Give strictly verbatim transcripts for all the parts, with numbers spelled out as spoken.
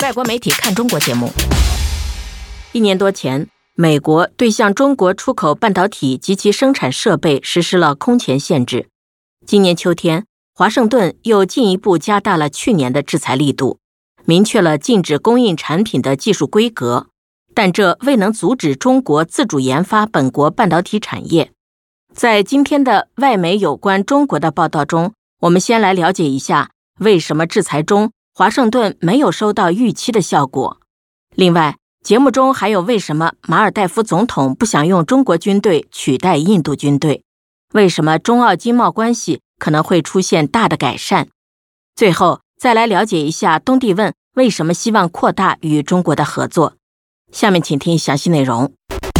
外国媒体看中国节目。一年多前，美国对向中国出口半导体及其生产设备实施了空前限制。今年秋天，华盛顿又进一步加大了去年的制裁力度，明确了禁止供应产品的技术规格，但这未能阻止中国自主研发本国半导体产业。在今天的外媒有关中国的报道中，我们先来了解一下为什么制裁中华盛顿没有收到预期的效果。另外，节目中还有为什么马尔代夫总统不想用中国军队取代印度军队，为什么中澳经贸关系可能会出现大的改善。最后再来了解一下东帝汶为什么希望扩大与中国的合作。下面请听详细内容。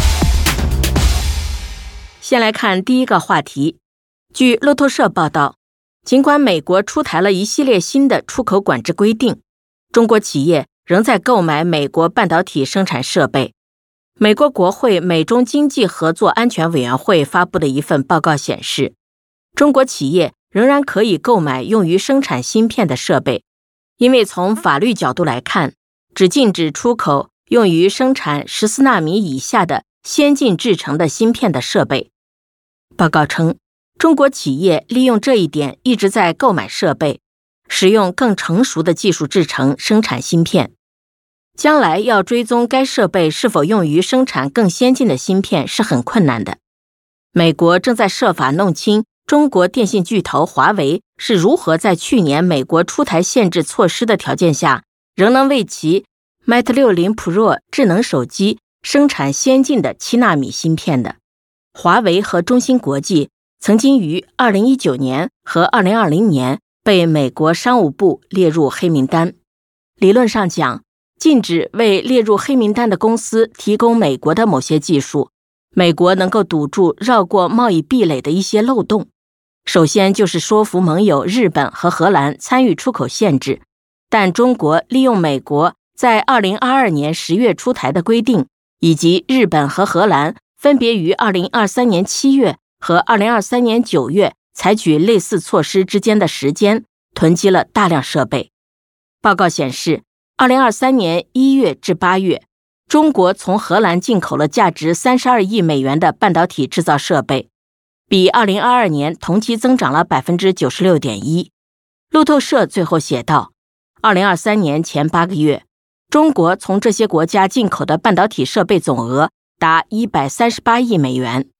先来看第一个话题。据路透社报道，尽管美国出台了一系列新的出口管制规定，中国企业仍在购买美国半导体生产设备。美国国会美中经济合作安全委员会发布的一份报告显示，中国企业仍然可以购买用于生产芯片的设备，因为从法律角度来看，只禁止出口用于生产十四纳米以下的先进制程的芯片的设备。报告称，中国企业利用这一点一直在购买设备，使用更成熟的技术制程生产芯片。将来要追踪该设备是否用于生产更先进的芯片是很困难的。美国正在设法弄清中国电信巨头华为是如何在去年美国出台限制措施的条件下，仍能为其 Mate 六十 Pro 智能手机生产先进的七纳米芯片的。华为和中芯国际曾经于二零一九年和二零二零年被美国商务部列入黑名单。理论上讲，禁止为列入黑名单的公司提供美国的某些技术，美国能够堵住绕过贸易壁垒的一些漏洞。首先就是说服盟友日本和荷兰参与出口限制，但中国利用美国在二零二二年十月出台的规定，以及日本和荷兰分别于二零二三年七月和二零二三年九月采取类似措施之间的时间，囤积了大量设备。报告显示，二零二三年一月至八月，中国从荷兰进口了价值三十二亿美元的半导体制造设备，比二零二二年同期增长了 百分之九十六点一。 路透社最后写道，二零二三年前八个月，中国从这些国家进口的半导体设备总额达一百三十八亿美元。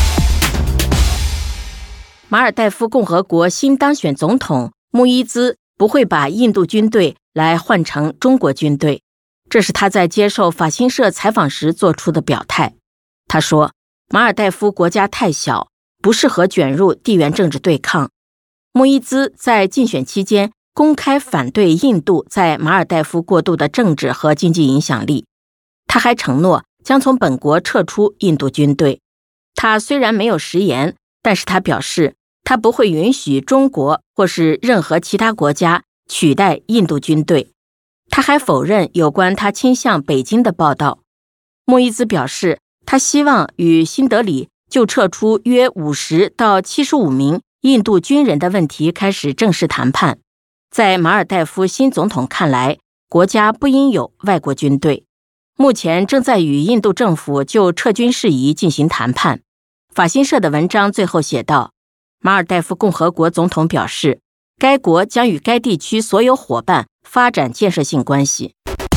马尔代夫共和国新当选总统穆伊兹不会把印度军队来换成中国军队，这是他在接受法新社采访时做出的表态。他说，马尔代夫国家太小，不适合卷入地缘政治对抗。穆伊兹在竞选期间公开反对印度在马尔代夫过度的政治和经济影响力。他还承诺将从本国撤出印度军队。他虽然没有食言，但是他表示他不会允许中国或是任何其他国家取代印度军队。他还否认有关他倾向北京的报道。穆伊兹表示，他希望与新德里就撤出约五十到七十五名印度军人的问题开始正式谈判。在马尔代夫新总统看来，国家不应有外国军队。目前正在与印度政府就撤军事宜进行谈判。法新社的文章最后写道，马尔代夫共和国总统表示，该国将与该地区所有伙伴发展建设性关系。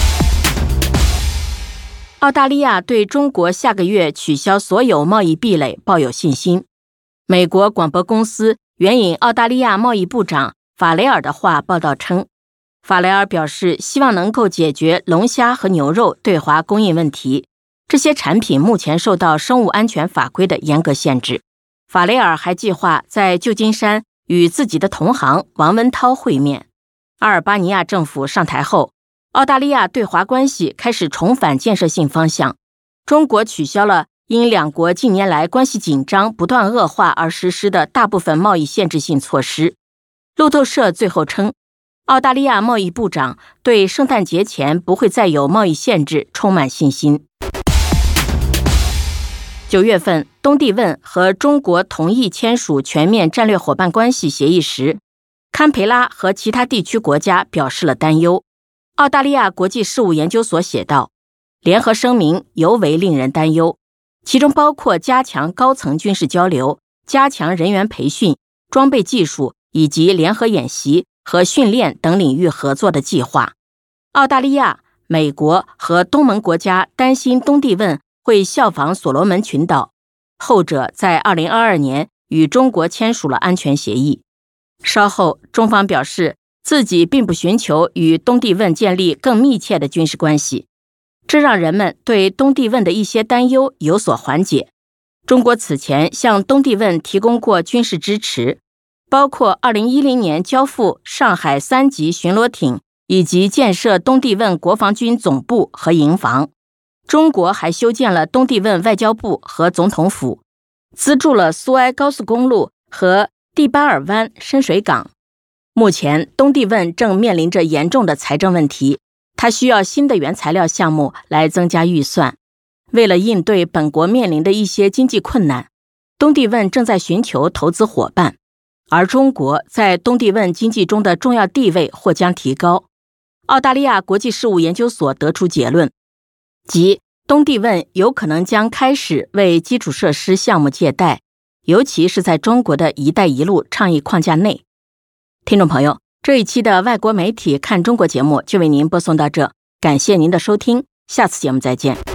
澳大利亚对中国下个月取消所有贸易壁垒抱有信心。美国广播公司援引澳大利亚贸易部长法雷尔的话报道称，法雷尔表示希望能够解决龙虾和牛肉对华供应问题，这些产品目前受到生物安全法规的严格限制。法雷尔还计划在旧金山与自己的同行王文涛会面。阿尔巴尼亚政府上台后，澳大利亚对华关系开始重返建设性方向。中国取消了因两国近年来关系紧张不断恶化而实施的大部分贸易限制性措施。路透社最后称，澳大利亚贸易部长对圣诞节前不会再有贸易限制充满信心。九月份，东帝汶和中国同意签署全面战略伙伴关系协议时，堪培拉和其他地区国家表示了担忧。 澳大利亚国际事务研究所写道，联合声明尤为令人担忧，其中包括加强高层军事交流、加强人员培训、装备技术以及联合演习和训练等领域合作的计划。澳大利亚、美国和东盟国家担心东帝汶会效仿所罗门群岛，后者在二零二二年与中国签署了安全协议。稍后，中方表示自己并不寻求与东帝汶建立更密切的军事关系，这让人们对东帝汶的一些担忧有所缓解。中国此前向东帝汶提供过军事支持，包括二零一零年交付上海三级巡逻艇以及建设东帝汶国防军总部和营房。中国还修建了东帝汶外交部和总统府，资助了苏埃高速公路和蒂巴尔湾深水港。目前，东帝汶正面临着严重的财政问题，它需要新的原材料项目来增加预算。为了应对本国面临的一些经济困难，东帝汶正在寻求投资伙伴，而中国在东帝汶经济中的重要地位或将提高。澳大利亚国际事务研究所得出结论，即东帝汶有可能将开始为基础设施项目借贷，尤其是在中国的一带一路倡议框架内。听众朋友，这一期的外国媒体看中国节目就为您播送到这，感谢您的收听，下次节目再见。